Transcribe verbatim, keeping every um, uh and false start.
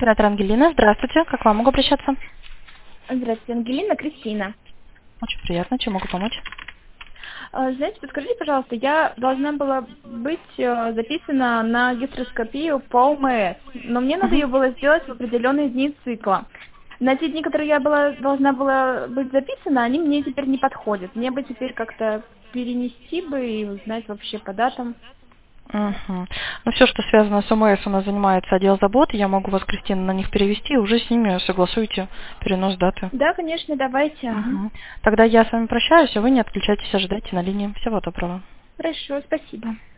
Оператор Ангелина, здравствуйте. Как к вам могу обращаться? Здравствуйте, Ангелина, Кристина. Очень приятно. Чем могу помочь? А, Знаете, подскажите, пожалуйста, я должна была быть э, записана на гистероскопию по ОМС, но мне надо Мгм. ее было сделать в определенные дни цикла. На те дни, которые я была, должна была быть записана, они мне теперь не подходят. Мне бы теперь как-то перенести бы и узнать вообще по датам. Мгм. Ну, все, что связано с ОМС, у нас занимается отдел заботы. Я могу вас, Кристина, на них перевести, и уже с ними согласуйте перенос даты. Да, конечно, давайте. Ага. Мгм. Тогда я с вами прощаюсь, а вы не отключайтесь, ожидайте на линии. Всего доброго. Хорошо, спасибо.